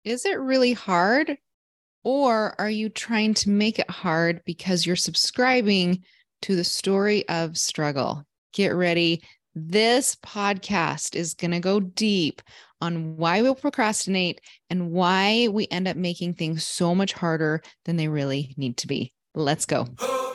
Is it really hard, or are you trying to make it hard because you're subscribing to the story of struggle? Get ready. This podcast is going to go deep on why we'll procrastinate and why we end up making things so much harder than they really need to be. Let's go.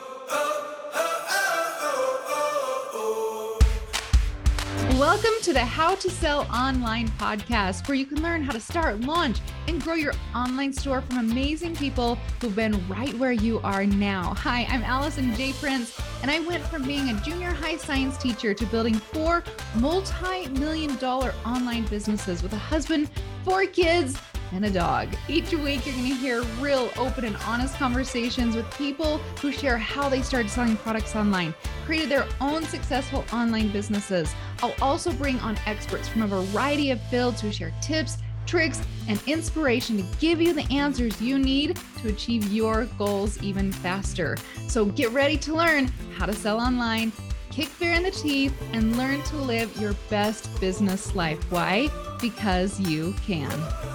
Welcome to the How to Sell Online podcast, where you can learn how to start, launch, and grow your online store from amazing people who've been right where you are now. Hi, I'm Allison J. Prince, and I went from being a junior high science teacher to building 4 multi-million-dollar online businesses with a husband, 4 kids, and a dog. Each week, you're going to hear real, open, and honest conversations with people who share how they started selling products online, created their own successful online businesses. I'll also bring on experts from a variety of fields who share tips, tricks, and inspiration to give you the answers you need to achieve your goals even faster. So get ready to learn how to sell online, kick fear in the teeth, and learn to live your best business life. Why? Because you can.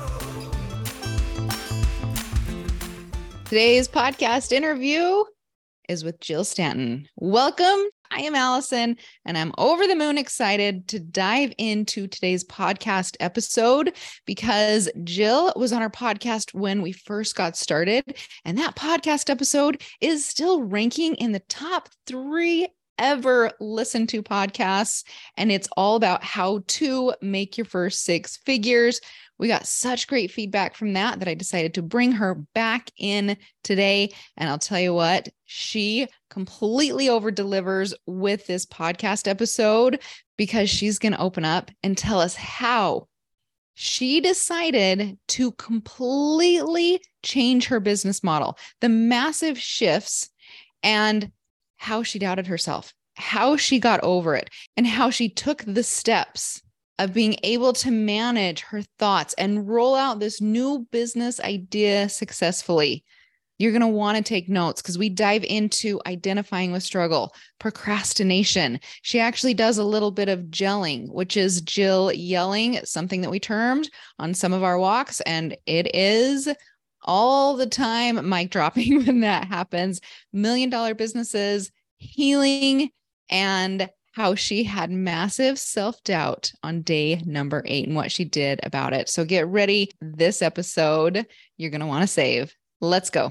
Today's podcast interview is with Jill Stanton. Welcome. I am Allison, and I'm over the moon excited to dive into today's podcast episode because Jill was on our podcast when we first got started, and that podcast episode is still ranking in the top 3 ever listened to podcasts, and it's all about how to make your first 6 figures. We got such great feedback from that I decided to bring her back in today. And I'll tell you what, she completely over delivers with this podcast episode because she's going to open up and tell us how she decided to completely change her business model, the massive shifts, and how she doubted herself, how she got over it, and how she took the steps of being able to manage her thoughts and roll out this new business idea successfully. You're going to want to take notes because we dive into identifying with struggle, procrastination. She actually does a little bit of gelling, which is Jill yelling, something that we termed on some of our walks. And it is all the time mic dropping when that happens. $1 million businesses, healing, and how she had massive self-doubt on day number 8 and what she did about it. So get ready. This episode, you're going to want to save. Let's go.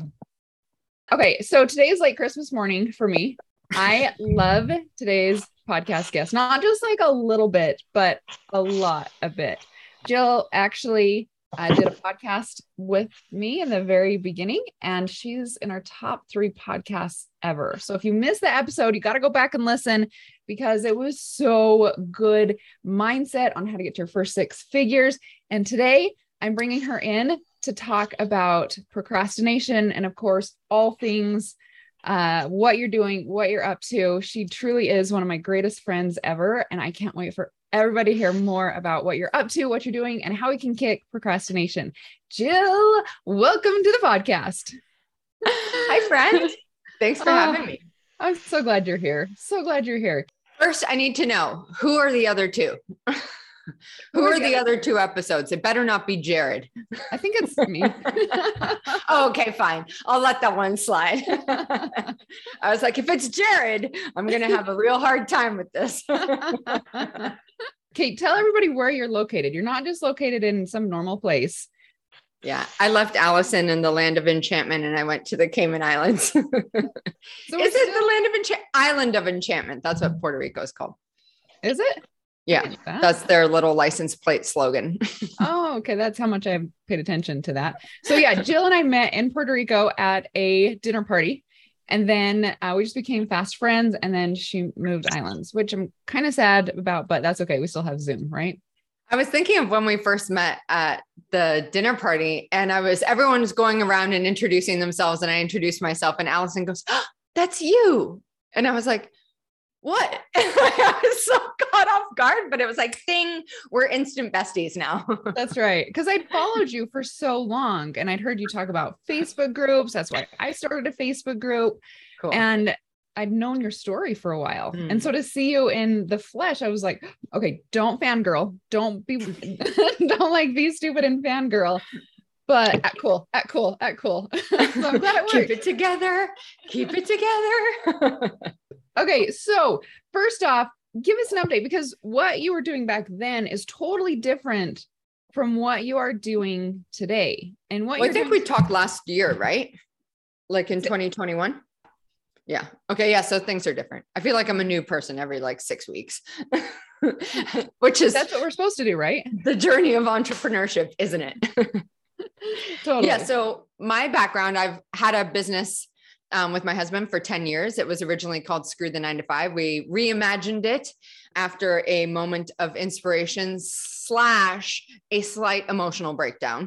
Okay. So today is like Christmas morning for me. I love today's podcast guest, not just like a little bit, but a lot of it. Jill actually did a podcast with me in the very beginning, and she's in our top 3 podcasts ever. So if you missed the episode, you got to go back and listen because it was so good. Mindset on how to get to your first 6 figures. And today I'm bringing her in to talk about procrastination and, of course, all things, what you're doing, what you're up to. She truly is one of my greatest friends ever. And I can't wait for everybody to hear more about what you're up to, what you're doing, and how we can kick procrastination. Jill, welcome to the podcast. Hi, friend. Thanks for having me. I'm so glad you're here. So glad you're here. First, I need to know, who are the other 2? Who are the other 2 episodes? It better not be Jared. I think it's me. Oh, okay, fine. I'll let that one slide. I was like, if it's Jared, I'm going to have a real hard time with this. Kate, tell everybody where you're located. You're not just located in some normal place. Yeah, I left Allison in the land of enchantment and I went to the Cayman Islands. So is it the land of island of enchantment? That's what Puerto Rico is called. Is it? Yeah, that's their little license plate slogan. Oh, okay. That's how much I've paid attention to that. So yeah, Jill and I met in Puerto Rico at a dinner party. And then we just became fast friends. And then she moved islands, which I'm kind of sad about, but that's okay. We still have Zoom, right? I was thinking of when we first met at the dinner party and everyone was going around and introducing themselves. And I introduced myself and Allison goes, oh, that's you. And I was like, what? I was so caught off guard, but it was like, ding, we're instant besties now. That's right. Because I'd followed you for so long and I'd heard you talk about Facebook groups. That's why I started a Facebook group. Cool. And I'd known your story for a while. And so to see you in the flesh, I was like, okay, don't fangirl. Don't be, don't like be stupid and fangirl. But cool. So I'm glad it worked. Keep it together. Keep it together. Okay. So first off, give us an update, because what you were doing back then is totally different from what you are doing today. And what I think we talked last year, right? Like in 2021. Yeah. Okay. Yeah. So things are different. I feel like I'm a new person every like 6 weeks, which is that's what we're supposed to do, right? the journey of entrepreneurship, isn't it? Totally. Yeah. So my background, I've had a business with my husband for 10 years. It was originally called Screw the 9 to 5. We reimagined it after a moment of inspiration / a slight emotional breakdown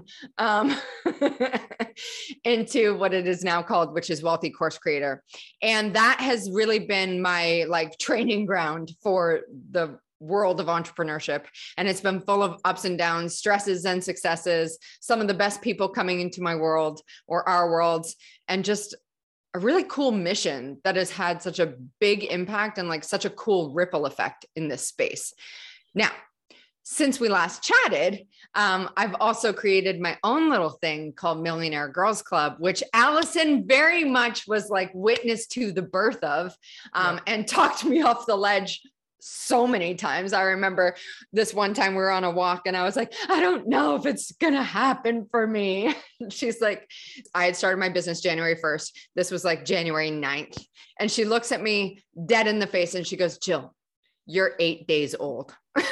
into what it is now called, which is Wealthy Course Creator. And that has really been my like training ground for the world of entrepreneurship. And it's been full of ups and downs, stresses and successes, some of the best people coming into my world or our worlds, and just a really cool mission that has had such a big impact and like such a cool ripple effect in this space. Now, since we last chatted, I've also created my own little thing called Millionaire Girls Club, which Allison very much was like witness to the birth of, and talked me off the ledge so many times. I remember this one time we were on a walk and I was like, I don't know if it's going to happen for me. She's like, I had started my business January 1st. This was like January 9th. And she looks at me dead in the face and she goes, Jill, you're 8 days old.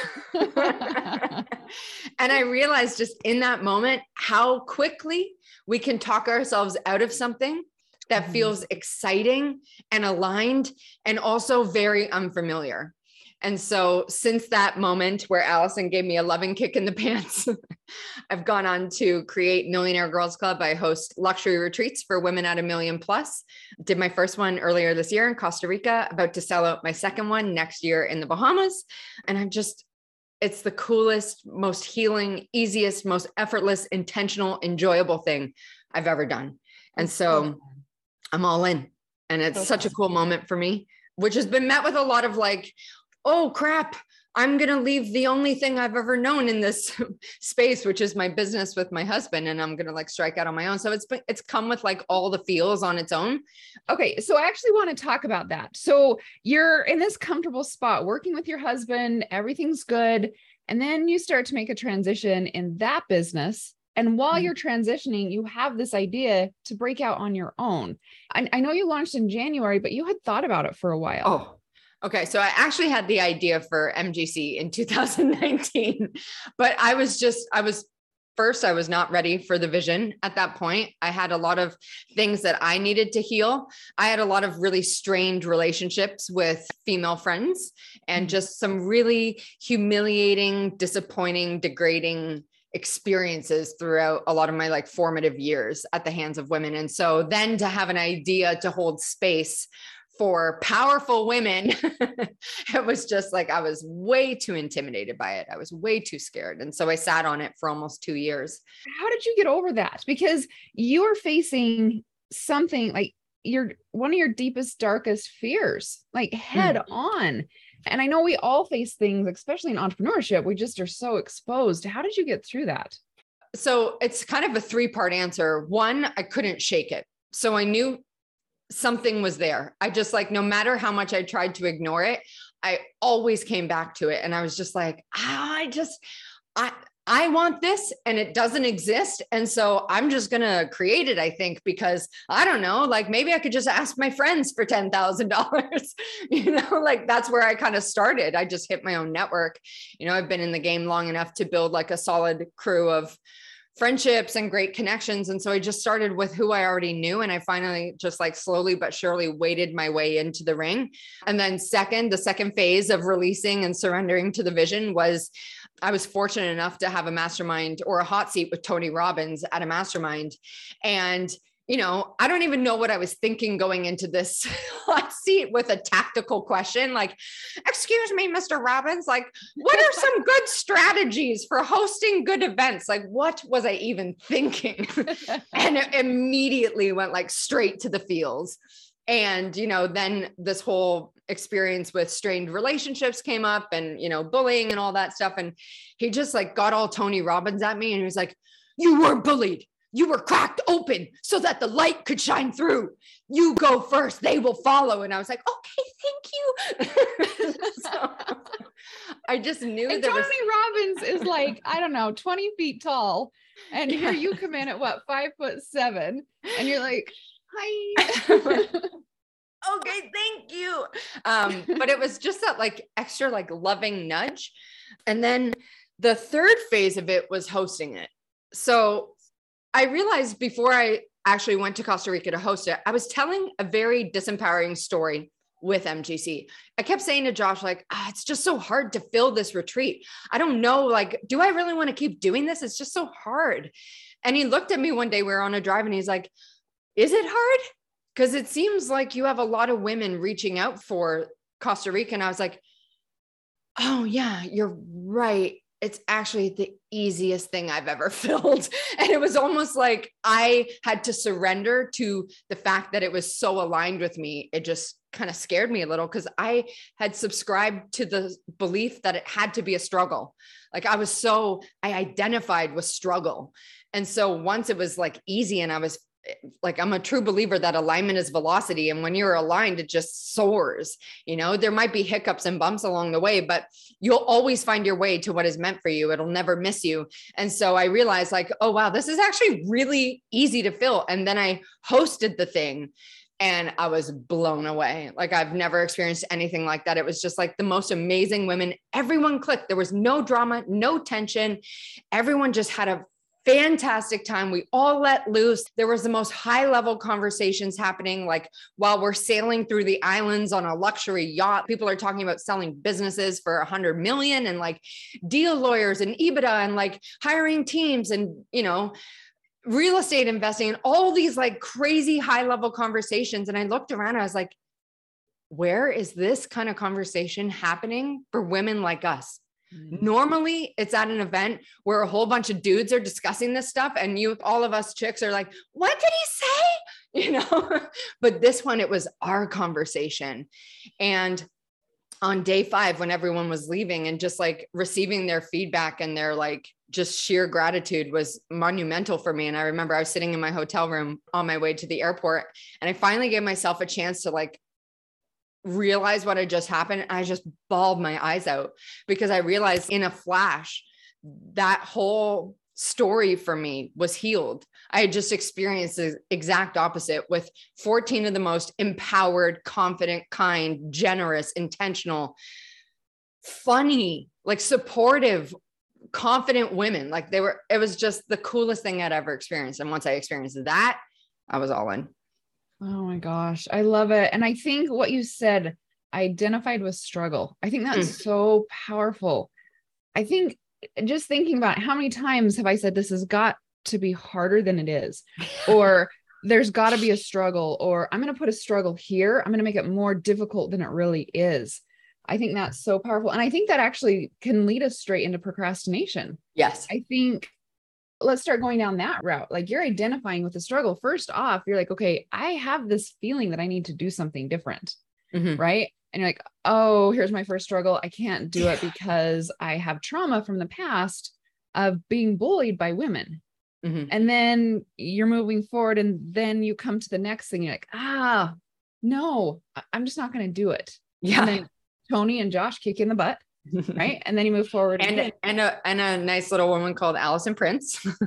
And I realized just in that moment, how quickly we can talk ourselves out of something that feels exciting and aligned and also very unfamiliar. And so since that moment where Allison gave me a loving kick in the pants, I've gone on to create Millionaire Girls Club. I host luxury retreats for women at $1 million plus. Did my first one earlier this year in Costa Rica, about to sell out my second one next year in the Bahamas. And it's the coolest, most healing, easiest, most effortless, intentional, enjoyable thing I've ever done. And so I'm all in. And it's such a cool moment for me, which has been met with a lot of like, oh crap, I'm going to leave the only thing I've ever known in this space, which is my business with my husband. And I'm going to like strike out on my own. So it's come with like all the feels on its own. Okay. So I actually want to talk about that. So you're in this comfortable spot working with your husband, everything's good. And then you start to make a transition in that business. And while you're transitioning, you have this idea to break out on your own. I know you launched in January, but you had thought about it for a while. Oh, okay. So I actually had the idea for MGC in 2019, but I was not ready for the vision at that point. I had a lot of things that I needed to heal. I had a lot of really strained relationships with female friends and just some really humiliating, disappointing, degrading experiences throughout a lot of my like formative years at the hands of women. And so then to have an idea to hold space for powerful women, it was just like, I was way too intimidated by it. I was way too scared. And so I sat on it for almost 2 years. How did you get over that? Because you were facing something like one of your deepest, darkest fears, like head on. And I know we all face things, especially in entrepreneurship. We just are so exposed. How did you get through that? So it's kind of a 3-part answer. One, I couldn't shake it. So I knew something was there. I just like, no matter how much I tried to ignore it, I always came back to it. And I was just like, I want this and it doesn't exist. And so I'm just going to create it, I think, because I don't know, like maybe I could just ask my friends for $10,000, like that's where I kind of started. I just hit my own network. I've been in the game long enough to build like a solid crew of friendships and great connections. And so I just started with who I already knew. And I finally just like slowly but surely waded my way into the ring. And then the second phase of releasing and surrendering to the vision was I was fortunate enough to have a mastermind or a hot seat with Tony Robbins at a mastermind. And I don't even know what I was thinking going into this hot seat with a tactical question. Like, excuse me, Mr. Robbins, like, what are some good strategies for hosting good events? Like, what was I even thinking? And it immediately went like straight to the feels. And, then this whole experience with strained relationships came up and, bullying and all that stuff. And he just like got all Tony Robbins at me and he was like, you were bullied. you were cracked open so that the light could shine through. You go first, they will follow. And I was like, okay, thank you. So, I just knew and there Tony was... Robbins is like, I don't know, 20 feet tall. And here you come in at what, 5'7", and you're like, hi. Okay, thank you. But it was just that like extra like loving nudge. And then the third phase of it was hosting it. So I realized before I actually went to Costa Rica to host it, I was telling a very disempowering story with MGC. I kept saying to Josh, like, it's just so hard to fill this retreat. I don't know, like, do I really want to keep doing this? It's just so hard. And he looked at me one day, we were on a drive, and he's like, is it hard? Because it seems like you have a lot of women reaching out for Costa Rica. And I was like, oh yeah, you're right. It's actually the easiest thing I've ever filled. And it was almost like I had to surrender to the fact that it was so aligned with me. It just kind of scared me a little because I had subscribed to the belief that it had to be a struggle. Like I identified with struggle. And so once it was like easy, and I was like, I'm a true believer that alignment is velocity. And when you're aligned, it just soars. You know, there might be hiccups and bumps along the way, but you'll always find your way to what is meant for you. It'll never miss you. And so I realized like, oh, wow, this is actually really easy to fill. And then I hosted the thing and I was blown away. Like I've never experienced anything like that. It was just like the most amazing women. Everyone clicked. There was no drama, no tension. Everyone just had a fantastic time. We all let loose. There was the most high level conversations happening. Like while we're sailing through the islands on a luxury yacht, people are talking about selling businesses for 100 million and like deal lawyers and EBITDA and like hiring teams and, you know, real estate investing and all these like crazy high level conversations. And I looked around and I was like, where is this kind of conversation happening for women like us? Normally it's at an event where a whole bunch of dudes are discussing this stuff and all of us chicks are like, what did he say? You know, but this one, it was our conversation. And on day 5, when everyone was leaving and just like receiving their feedback and their like just sheer gratitude was monumental for me. And I remember I was sitting in my hotel room on my way to the airport and I finally gave myself a chance to like realize what had just happened. I just bawled my eyes out because I realized in a flash that whole story for me was healed. I had just experienced the exact opposite with 14 of the most empowered, confident, kind, generous, intentional, funny, like supportive, confident women. Like it was just the coolest thing I'd ever experienced. And once I experienced that, I was all in. Oh my gosh. I love it. And I think what you said, identified with struggle. I think that's so powerful. I think just thinking about how many times have I said, this has got to be harder than it is, or there's got to be a struggle, or I'm going to put a struggle here. I'm going to make it more difficult than it really is. I think that's so powerful. And I think that actually can lead us straight into procrastination. Yes. I think let's start going down that route. Like you're identifying with the struggle. First off, you're like, okay, I have this feeling that I need to do something different. Right. And you're like, oh, here's my first struggle. I can't do it because I have trauma from the past of being bullied by women. And then you're moving forward and then you come to the next thing. You're like, no, I'm just not going to do it. Yeah. And then Tony and Josh kick in the butt. Right. And then you move forward. And a nice little woman called Allison Prince. So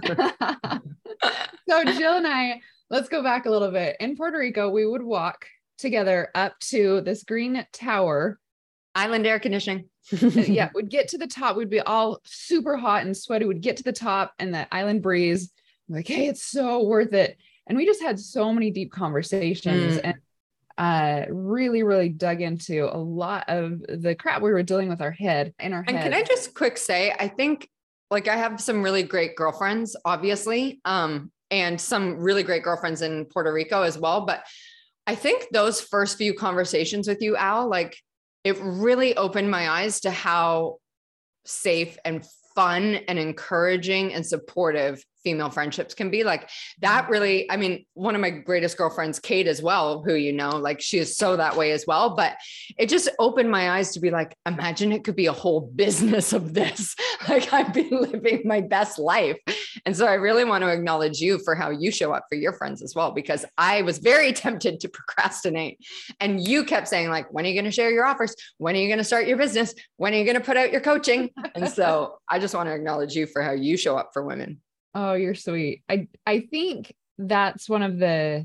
Jill and I, let's go back a little bit. In Puerto Rico, we would walk together up to this green tower. Island air conditioning. Yeah. We'd get to the top. We'd be all super hot and sweaty. We'd get to the top and the island breeze. Like, hey, it's so worth it. And we just had so many deep conversations and really, really dug into a lot of the crap we were dealing with in our head. And can I just quick say, I think like I have some really great girlfriends, obviously, and some really great girlfriends in Puerto Rico as well. But I think those first few conversations with you, Al, like it really opened my eyes to how safe and fun and encouraging and supportive female friendships can be. Like that really, I mean, one of my greatest girlfriends, Kate as well, who, you know, like she is so that way as well, but it just opened my eyes to be like, imagine it could be a whole business of this. Like I'd be living my best life. And so I really want to acknowledge you for how you show up for your friends as well, because I was very tempted to procrastinate. And you kept saying like, when are you going to share your offers? When are you going to start your business? When are you going to put out your coaching? And so I just want to acknowledge you for how you show up for women. Oh, you're sweet. I think that's one of the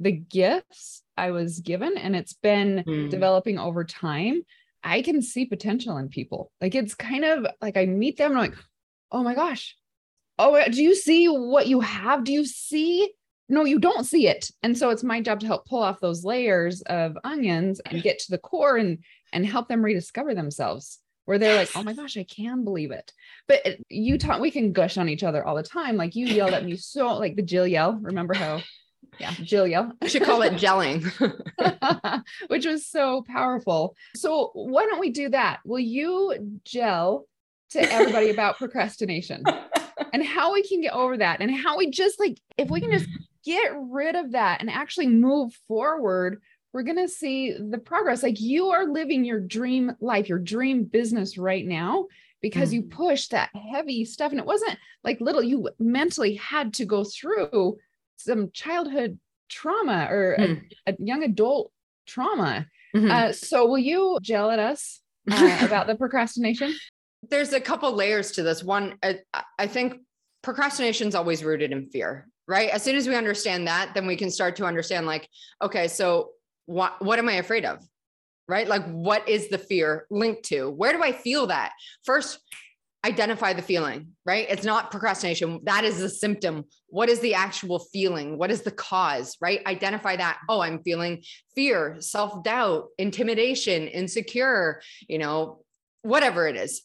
gifts I was given, and it's been developing over time. I can see potential in people. Like it's kind of like I meet them and I'm like, oh my gosh. Oh, do you see what you have? Do you see? No, you don't see it. And so it's my job to help pull off those layers of onions and get to the core and help them rediscover themselves, where they're like, oh my gosh, I can believe it. But we can gush on each other all the time. Like you yelled at me so, like the Jill yell. Remember how? Yeah, Jill yell. We should call it gelling. Which was so powerful. So why don't we do that? Will you gel to everybody about procrastination and how we can get over that, and how we just like, if we can just get rid of that and actually move forward, we're going to see the progress. Like you are living your dream life, your dream business right now, because you pushed that heavy stuff. And it wasn't like little, you mentally had to go through some childhood trauma or a young adult trauma. So will you gel at us about the procrastination? There's a couple layers to this. One, I think procrastination is always rooted in fear, right? As soon as we understand that, then we can start to understand like, okay, so what am I afraid of? Right? Like, what is the fear linked to? Where do I feel that? First, identify the feeling, right? It's not procrastination. That is the symptom. What is the actual feeling? What is the cause, right? Identify that. Oh, I'm feeling fear, self-doubt, intimidation, insecure, you know, whatever it is.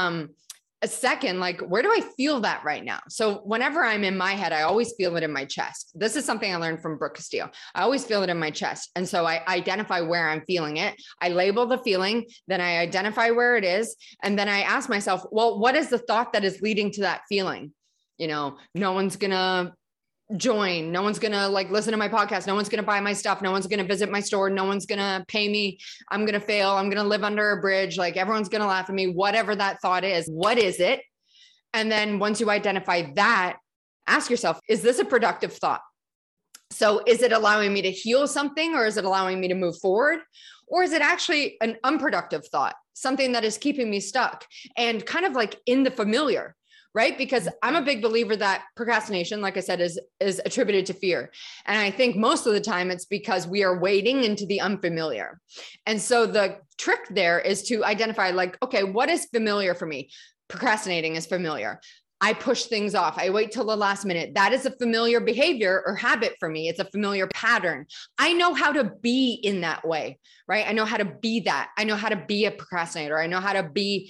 A second, like, where do I feel that right now? So whenever I'm in my head, I always feel it in my chest. This is something I learned from Brooke Castillo. I always feel it in my chest. And so I identify where I'm feeling it. I label the feeling, then I identify where it is. And then I ask myself, well, what is the thought that is leading to that feeling? You know, no one's going to join. No one's going to like listen to my podcast. No one's going to buy my stuff. No one's going to visit my store. No one's going to pay me. I'm going to fail. I'm going to live under a bridge. Like everyone's going to laugh at me, whatever that thought is. What is it? And then once you identify that, ask yourself, is this a productive thought? So is it allowing me to heal something, or is it allowing me to move forward? Or is it actually an unproductive thought, something that is keeping me stuck and kind of like in the familiar? Right? Because I'm a big believer that procrastination, like I said, is attributed to fear. And I think most of the time it's because we are wading into the unfamiliar. And so the trick there is to identify like, okay, what is familiar for me? Procrastinating is familiar. I push things off. I wait till the last minute. That is a familiar behavior or habit for me. It's a familiar pattern. I know how to be in that way, right? I know how to be that. I know how to be a procrastinator. I know how to be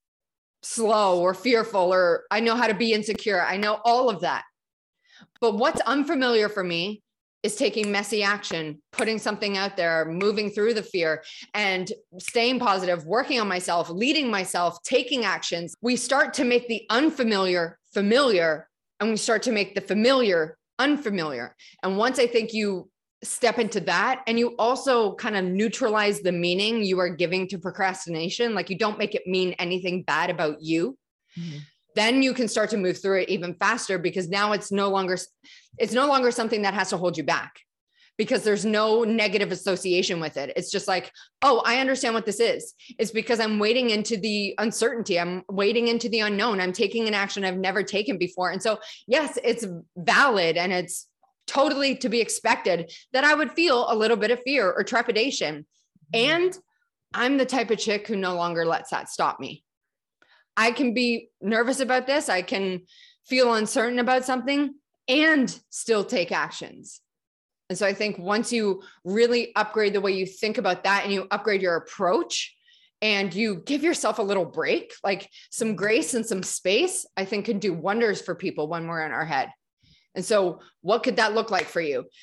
slow or fearful, or I know how to be insecure. I know all of that. But what's unfamiliar for me is taking messy action, putting something out there, moving through the fear and staying positive, working on myself, leading myself, taking actions. We start to make the unfamiliar familiar, and we start to make the familiar unfamiliar. And once I think you step into that, and you also kind of neutralize the meaning you are giving to procrastination, like you don't make it mean anything bad about you, then you can start to move through it even faster, because now it's no longer something that has to hold you back, because there's no negative association with it. It's just like, oh, I understand what this is. It's because I'm wading into the uncertainty. I'm wading into the unknown. I'm taking an action I've never taken before. And so, yes, it's valid, and it's totally to be expected that I would feel a little bit of fear or trepidation. And I'm the type of chick who no longer lets that stop me. I can be nervous about this. I can feel uncertain about something and still take actions. And so I think once you really upgrade the way you think about that, and you upgrade your approach, and you give yourself a little break, like some grace and some space, I think can do wonders for people when we're in our head. And so what could that look like for you?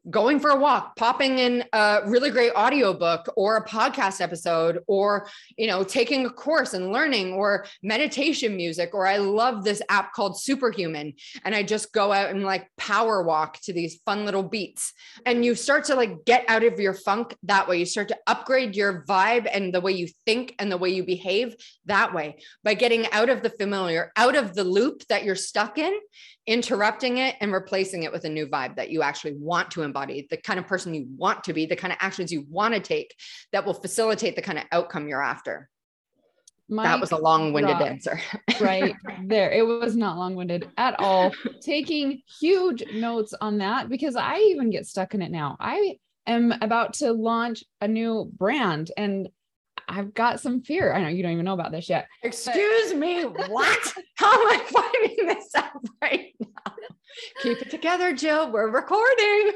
going for a walk, popping in a really great audiobook or a podcast episode, or, taking a course and learning, or meditation music. Or I love this app called Superhuman. And I just go out and like power walk to these fun little beats. And you start to like get out of your funk that way. You start to upgrade your vibe and the way you think and the way you behave that way, by getting out of the familiar, out of the loop that you're stuck in, interrupting it and replacing it with a new vibe that you actually want to embody, the kind of person you want to be, the kind of actions you want to take that will facilitate the kind of outcome you're after. That was a long-winded answer. Right there. It was not long-winded at all. Taking huge notes on that, because I even get stuck in it now. I am about to launch a new brand and I've got some fear. I know you don't even know about this yet. Excuse me, what? How am I finding this out right now? Keep it together, Jill. We're recording.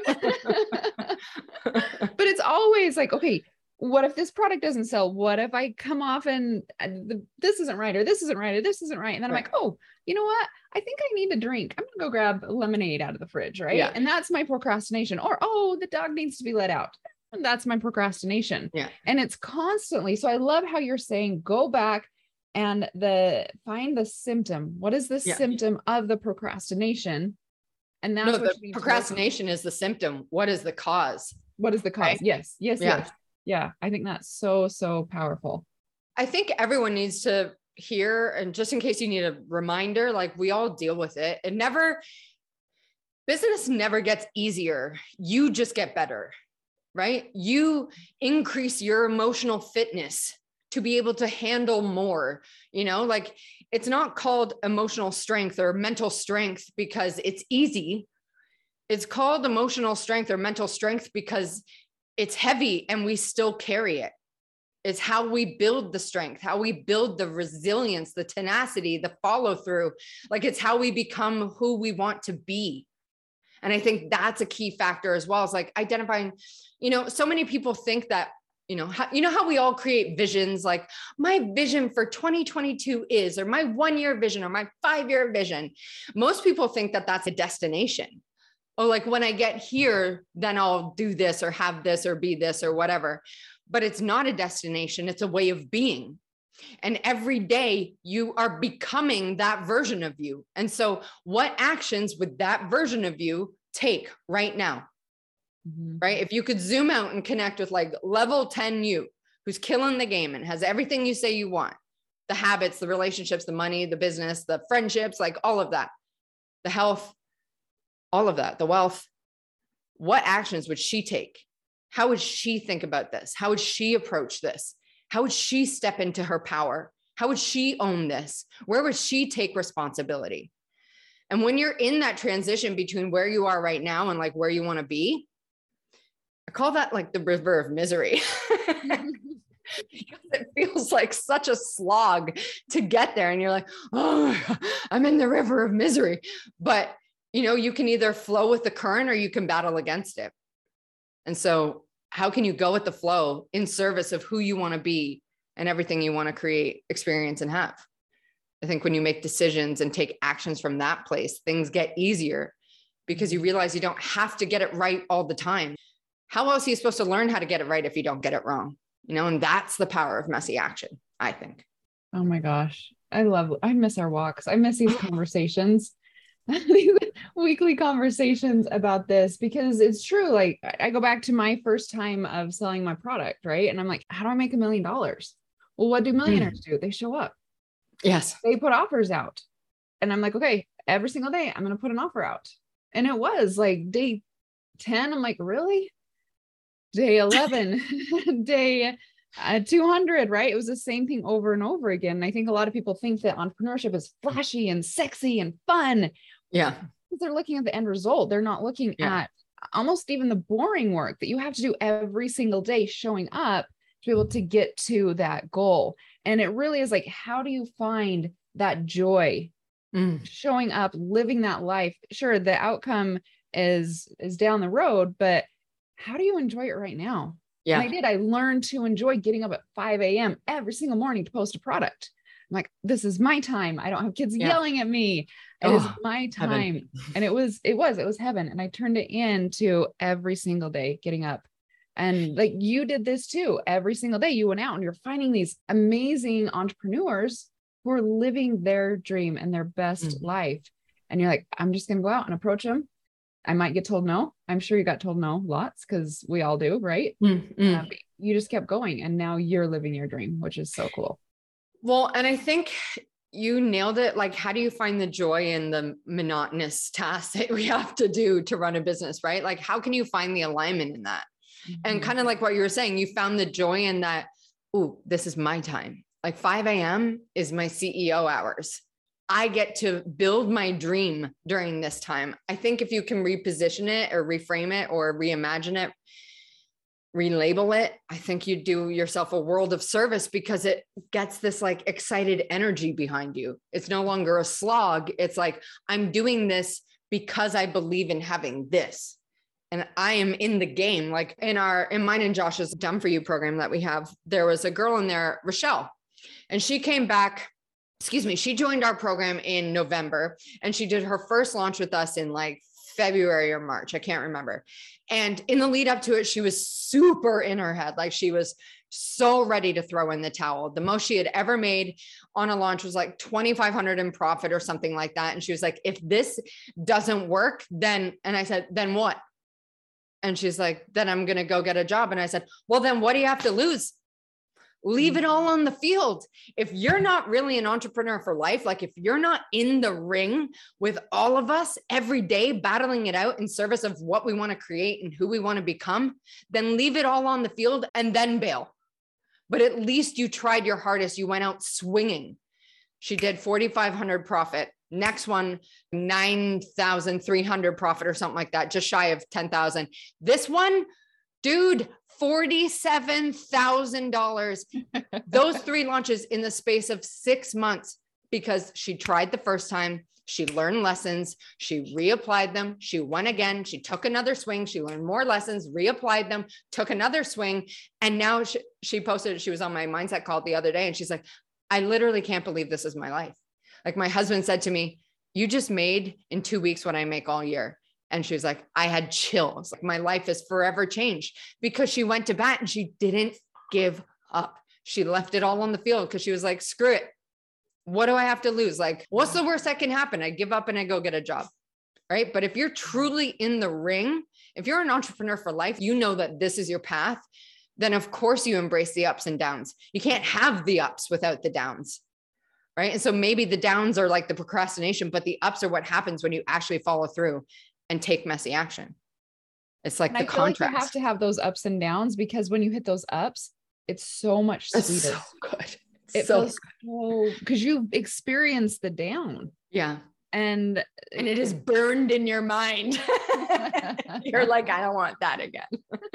But it's always like, okay, what if this product doesn't sell? What if I come off and this isn't right, or this isn't right, or this isn't right? And then I'm like, oh, you know what? I think I need a drink. I'm going to go grab lemonade out of the fridge. Right. Yeah. And that's my procrastination. Or, oh, the dog needs to be let out. And that's my procrastination. Yeah. And it's constantly. So I love how you're saying, go back and find the symptom. What is the symptom of the procrastination? And that's what the procrastination is the symptom. What is the cause? What is the cause? Right? Yes. Yeah. I think that's so powerful. I think everyone needs to hear, and just in case you need a reminder, like we all deal with it. Business never gets easier. You just get better. Right? You increase your emotional fitness to be able to handle more, like it's not called emotional strength or mental strength because it's easy. It's called emotional strength or mental strength because it's heavy and we still carry it. It's how we build the strength, how we build the resilience, the tenacity, the follow through. Like it's how we become who we want to be. And I think that's a key factor as well, as like identifying, so many people think that, how we all create visions, like my vision for 2022 is, or my 1-year vision, or my 5-year vision. Most people think that that's a destination. Oh, like when I get here, then I'll do this or have this or be this or whatever. But it's not a destination. It's a way of being. And every day you are becoming that version of you. And so what actions would that version of you take right now? Mm-hmm. Right? If you could zoom out and connect with like level 10 you, who's killing the game and has everything you say you want, the habits, the relationships, the money, the business, the friendships, like all of that, the health, all of that, the wealth, what actions would she take? How would she think about this? How would she approach this? How would she step into her power? How would she own this? Where would she take responsibility? And when you're in that transition between where you are right now and like where you want to be, I call that like the river of misery. Because it feels like such a slog to get there. And you're like, oh, I'm in the river of misery. But, you can either flow with the current or you can battle against it. And so how can you go with the flow in service of who you want to be and everything you want to create, experience, and have? I think when you make decisions and take actions from that place, things get easier because you realize you don't have to get it right all the time. How else are you supposed to learn how to get it right if you don't get it wrong? And that's the power of messy action, I think. Oh my gosh. I miss our walks. I miss these conversations, these weekly conversations about this, because it's true. Like I go back to my first time of selling my product, right? And I'm like, how do I make $1 million? Well, what do millionaires do? They show up. Yes. They put offers out. And I'm like, okay, every single day I'm going to put an offer out. And it was like day 10. I'm like, really? Day 11, day 200, right? It was the same thing over and over again. And I think a lot of people think that entrepreneurship is flashy and sexy and fun. Yeah. Because they're looking at the end result. They're not looking at almost even the boring work that you have to do every single day, showing up to be able to get to that goal. And it really is like, how do you find that joy, showing up, living that life? Sure, the outcome is down the road, but how do you enjoy it right now? Yeah. And I learned to enjoy getting up at 5 a.m. every single morning to post a product. like, this is my time. I don't have kids yelling at me. It is my time. Heaven. And it was heaven. And I turned it into every single day getting up. And like you did this too. Every single day you went out and you're finding these amazing entrepreneurs who are living their dream and their best life. And you're like, I'm just going to go out and approach them. I might get told no. I'm sure you got told no lots because we all do, right? You just kept going and now you're living your dream, which is so cool. Well, and I think you nailed it. Like, how do you find the joy in the monotonous tasks that we have to do to run a business, right? Like, how can you find the alignment in that? And kind of like what you were saying, you found the joy in that, ooh, this is my time. Like 5 a.m. is my CEO hours. I get to build my dream during this time. I think if you can reposition it or reframe it or reimagine it, relabel it, I think you do yourself a world of service because it gets this like excited energy behind you. It's no longer a slog. It's like, I'm doing this because I believe in having this. And I am in the game. Like in mine and Josh's Done For You program that we have, there was a girl in there, Rochelle, and she came back. She joined our program in November and she did her first launch with us in like February or March. I can't remember. And in the lead up to it, she was super in her head. Like she was so ready to throw in the towel. The most she had ever made on a launch was like 2,500 in profit or something like that. And she was like, if this doesn't work, then, and I said, then what? And she's like, then I'm going to go get a job. And I said, well, then what do you have to lose? Leave it all on the field. If you're not really an entrepreneur for life, like if you're not in the ring with all of us every day, battling it out in service of what we want to create and who we want to become, then leave it all on the field and then bail. But at least you tried your hardest. You went out swinging. She did 4,500 profit. Next one, 9,300 profit or something like that, just shy of 10,000. This one, dude, $47,000. Those 3 launches in the space of 6 months because she tried the first time. She learned lessons. She reapplied them. She went again. She took another swing. She learned more lessons, reapplied them, took another swing. And now she posted, she was on my mindset call the other day. And she's like, I literally can't believe this is my life. Like my husband said to me, you just made in 2 weeks what I make all year. And she was like, I had chills. Like my life is forever changed because she went to bat and she didn't give up. She left it all on the field because she was like, screw it. What do I have to lose? Like, what's the worst that can happen? I give up and I go get a job. Right. But if you're truly in the ring, if you're an entrepreneur for life, you know that this is your path, then of course you embrace the ups and downs. You can't have the ups without the downs. Right. And so maybe the downs are like the procrastination, but the ups are what happens when you actually follow through and take messy action. It's like the contrast. Like you have to have those ups and downs because when you hit those ups, it's so much sweeter. It's so good. It feels so because you've experienced the down. Yeah. And it is burned in your mind. You're like, I don't want that again.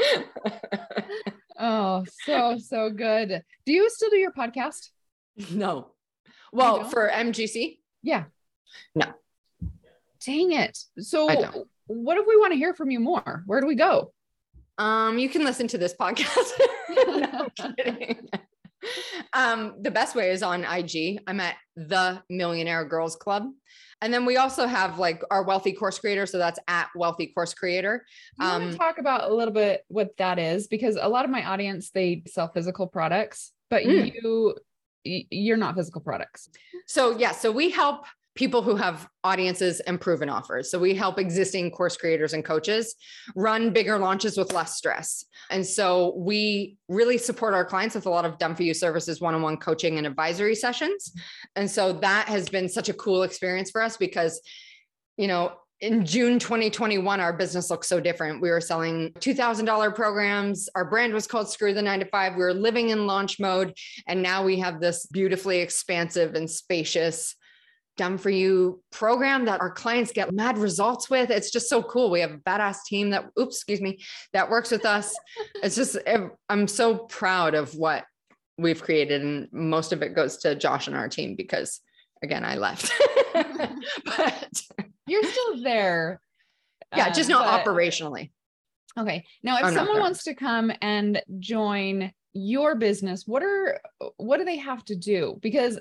Oh, so good. Do you still do your podcast? No. Well, for MGC? Yeah. No. Dang it. So what if we want to hear from you more? Where do we go? You can listen to this podcast. No, I'm kidding. The best way is on IG. I'm at The Millionaire Girls Club. And then we also have like our Wealthy Course Creator. So that's at Wealthy Course Creator. I want to talk about a little bit what that is, because a lot of my audience, they sell physical products, but you're not physical products. So yeah, so we help people who have audiences and proven offers. So we help existing course creators and coaches run bigger launches with less stress. And so we really support our clients with a lot of Done For You services, one-on-one coaching and advisory sessions. And so that has been such a cool experience for us because, you know, in June 2021, our business looked so different. We were selling $2,000 programs. Our brand was called Screw the 9 to 5. We were living in launch mode. And now we have this beautifully expansive and spacious Done For You program that our clients get mad results with. It's just so cool. We have a badass team that works with us. It's just, I'm so proud of what we've created. And most of it goes to Josh and our team because again, I left, but you're still there. Yeah. Just not operationally. Okay. Now, if someone wants to come and join your business, what do they have to do? Because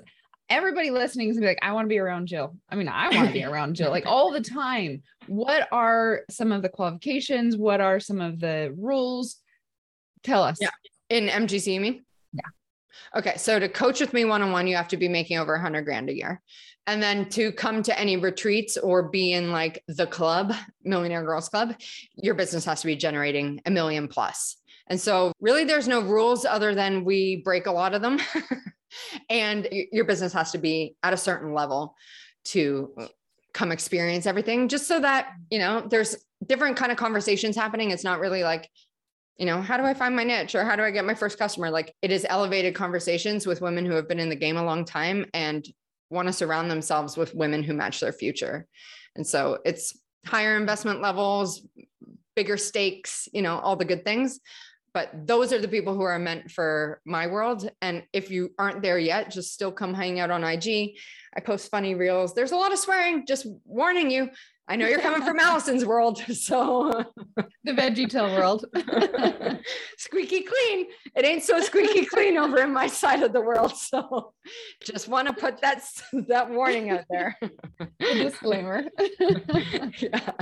everybody listening is gonna be like, I want to be around Jill. I mean, I want to be around Jill like all the time. What are some of the qualifications? What are some of the rules? Tell us. Yeah. In MGC, you mean? Yeah. Okay. So to coach with me one-on-one, you have to be making over $100,000 a year. And then to come to any retreats or be in like the club, Millionaire Girls Club, your business has to be generating $1 million plus. And so really there's no rules other than we break a lot of them. And your business has to be at a certain level to come experience everything, just so that, there's different kind of conversations happening. It's not really like, how do I find my niche or how do I get my first customer? Like it is elevated conversations with women who have been in the game a long time and want to surround themselves with women who match their future. And so it's higher investment levels, bigger stakes, all the good things. But those are the people who are meant for my world. And if you aren't there yet, just still come hang out on IG. I post funny reels. There's a lot of swearing, just warning you. I know you're coming from Allison's world. So the VeggieTale world. Squeaky clean. It ain't so squeaky clean over in my side of the world. So just want to put that warning out there. Disclaimer. Yeah.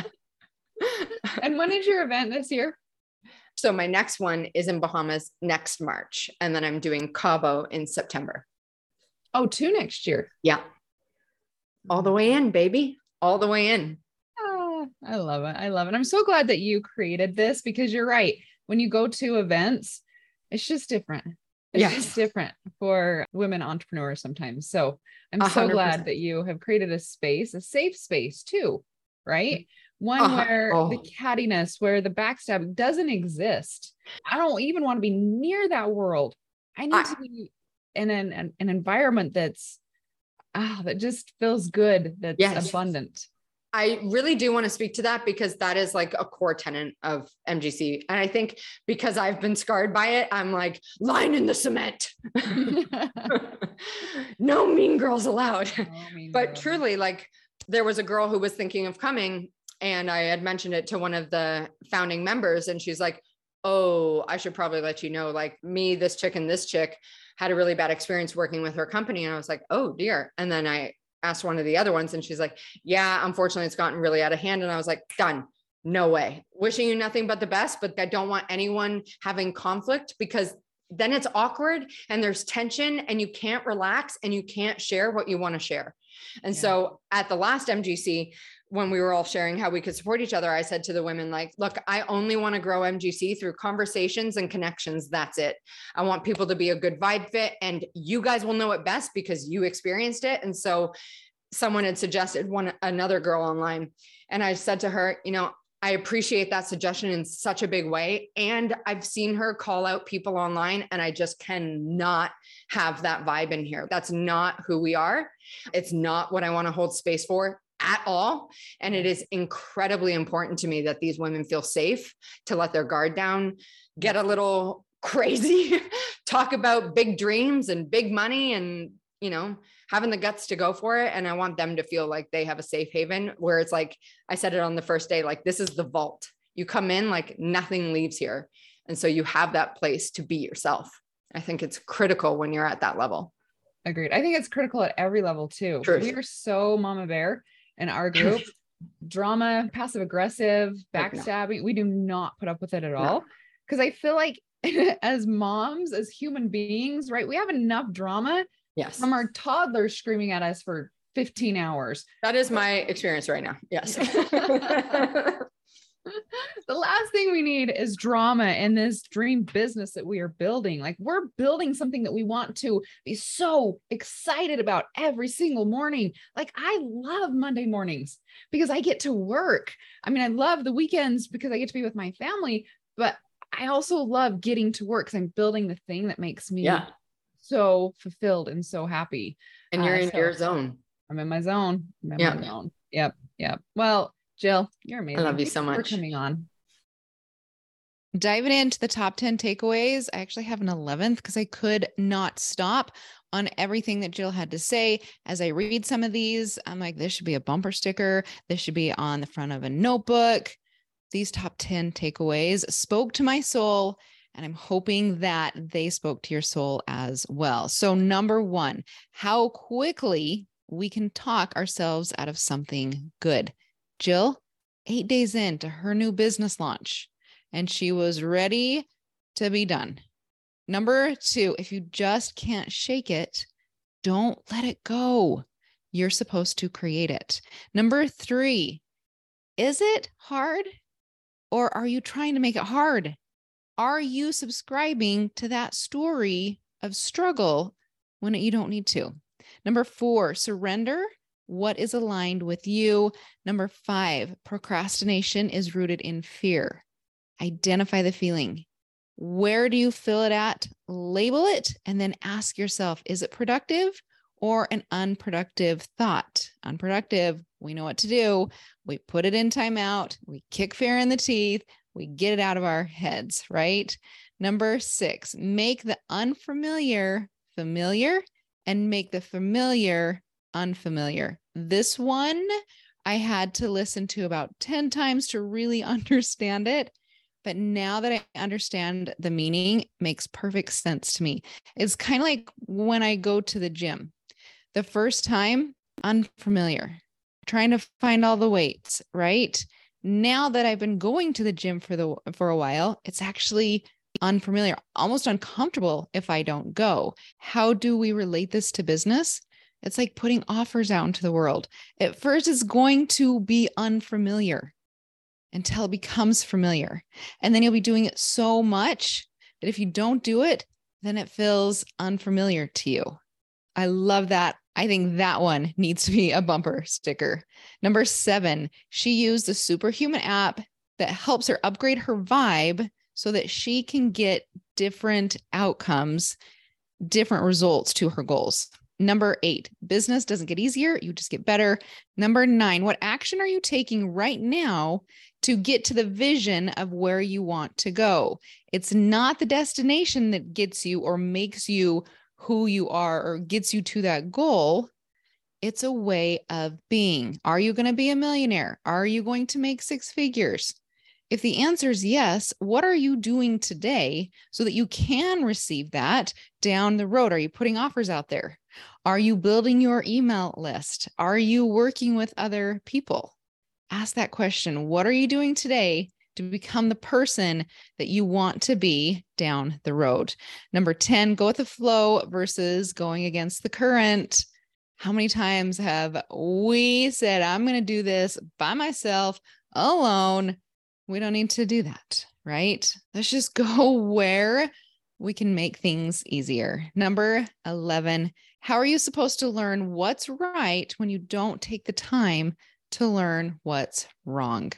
And when is your event this year? So my next one is in Bahamas next March. And then I'm doing Cabo in September. Oh, 2 next year. Yeah. All the way in, baby. All the way in. Oh, I love it. I love it. I'm so glad that you created this because you're right. When you go to events, it's just different. It's just different for women entrepreneurs sometimes. So I'm so 100%. glad that you have created a space, a safe space too, right? One where the cattiness, where the backstab doesn't exist. I don't even want to be near that world. I need to be in an environment that's, that just feels good. That's abundant. I really do want to speak to that because that is like a core tenet of MGC. And I think because I've been scarred by it, I'm like line in the cement. No mean girls allowed. But truly, like there was a girl who was thinking of coming and I had mentioned it to one of the founding members and she's like, oh, I should probably let you know, like me, this chick and this chick had a really bad experience working with her company. And I was like, oh dear. And then I asked one of the other ones and she's like, yeah, unfortunately it's gotten really out of hand. And I was like, done. No way. Wishing you nothing but the best, but I don't want anyone having conflict because then it's awkward and there's tension and you can't relax and you can't share what you want to share. And so at the last MGC, when we were all sharing how we could support each other, I said to the women, like, look, I only want to grow MGC through conversations and connections. That's it. I want people to be a good vibe fit and you guys will know it best because you experienced it. And so someone had suggested another girl online. And I said to her, I appreciate that suggestion in such a big way. And I've seen her call out people online and I just cannot have that vibe in here. That's not who we are. It's not what I want to hold space for at all. And it is incredibly important to me that these women feel safe to let their guard down, get a little crazy, talk about big dreams and big money and, having the guts to go for it. And I want them to feel like they have a safe haven where it's like, I said it on the first day, like, this is the vault. You come in, like nothing leaves here. And so you have that place to be yourself. I think it's critical when you're at that level. Agreed. I think it's critical at every level too. Truth. We are so mama bear in our group. Drama, passive aggressive, backstabbing. We do not put up with it at all. Because I feel like as moms, as human beings, right? We have enough drama from our toddlers screaming at us for 15 hours. That is my experience right now. Yes. The last thing we need is drama in this dream business that we are building. Like we're building something that we want to be so excited about every single morning. Like I love Monday mornings because I get to work. I mean, I love the weekends because I get to be with my family, but I also love getting to work because I'm building the thing that makes me so fulfilled and so happy. And you're in your zone. I'm in my zone. I'm in my zone. Yep. Well, Jill, you're amazing. I love you so much for coming on. Diving into the top 10 takeaways. I actually have an 11th because I could not stop on everything that Jill had to say. As I read some of these, I'm like, this should be a bumper sticker. This should be on the front of a notebook. These top 10 takeaways spoke to my soul And I'm hoping that they spoke to your soul as well. So number one, how quickly we can talk ourselves out of something good. Jill, 8 days into her new business launch, and she was ready to be done. Number two, if you just can't shake it, don't let it go. You're supposed to create it. Number three, is it hard, or are you trying to make it hard? Are you subscribing to that story of struggle when you don't need to? Number four, surrender what is aligned with you. Number five, procrastination is rooted in fear. Identify the feeling. Where do you feel it at? Label it, and then ask yourself, is it productive or an unproductive thought? Unproductive, we know what to do. We put it in timeout. We kick fear in the teeth. We get it out of our heads, right? Number six, make the unfamiliar familiar and make the familiar unfamiliar. This one I had to listen to about 10 times to really understand it. But now that I understand the meaning, it makes perfect sense to me. It's kind of like when I go to the gym. The first time, unfamiliar, trying to find all the weights, right? Now that I've been going to the gym for a while, it's actually unfamiliar, almost uncomfortable if I don't go. How do we relate this to business? It's like putting offers out into the world. At first, it's going to be unfamiliar until it becomes familiar. And then you'll be doing it so much that if you don't do it, then it feels unfamiliar to you. I love that. I think that one needs to be a bumper sticker. Number seven, she used the Superhuman app that helps her upgrade her vibe so that she can get different outcomes, different results to her goals. Number eight, business doesn't get easier. You just get better. Number nine, what action are you taking right now to get to the vision of where you want to go? It's not the destination that gets you or makes you who you are or gets you to that goal. It's a way of being. Are you going to be a millionaire? Are you going to make six figures? If the answer is yes, what are you doing today so that you can receive that down the road? Are you putting offers out there? Are you building your email list? Are you working with other people? Ask that question. What are you doing today to become the person that you want to be down the road? Number 10, go with the flow versus going against the current. How many times have we said, I'm going to do this by myself, alone? We don't need to do that, right? Let's just go where we can make things easier. Number 11, how are you supposed to learn what's right when you don't take the time to learn what's wrong?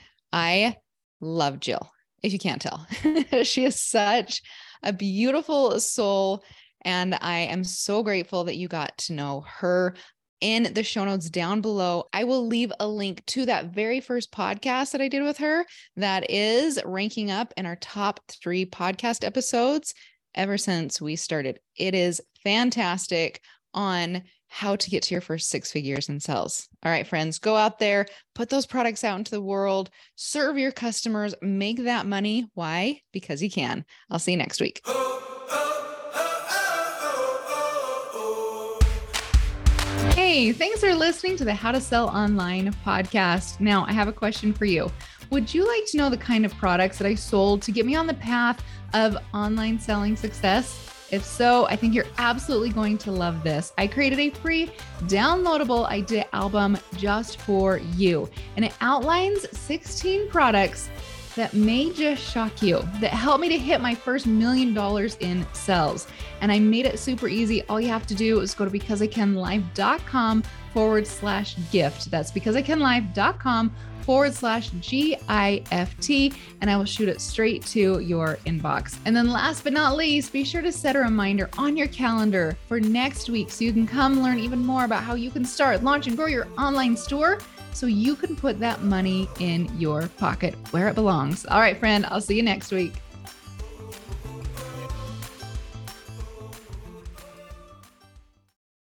I love Jill, if you can't tell. She is such a beautiful soul, and I am so grateful that you got to know her. In the show notes down below, I will leave a link to that very first podcast that I did with her that is ranking up in our top 3 podcast episodes ever since we started. It is fantastic on how to get to your first 6 figures in sales. All right, friends, go out there, put those products out into the world, serve your customers, make that money. Why? Because you can. I'll see you next week. Hey, thanks for listening to the How to Sell Online podcast. Now, I have a question for you. Would you like to know the kind of products that I sold to get me on the path of online selling success? If so, I think you're absolutely going to love this. I created a free downloadable idea album just for you, and it outlines 16 products that may just shock you, that helped me to hit my first $1 million in sales. And I made it super easy. All you have to do is go to becauseicanlive.com/gift. That's becauseicanlive.com/GIFT, and I will shoot it straight to your inbox. And then last but not least, be sure to set a reminder on your calendar for next week so you can come learn even more about how you can start, launch, and grow your online store so you can put that money in your pocket where it belongs. All right, friend, I'll see you next week.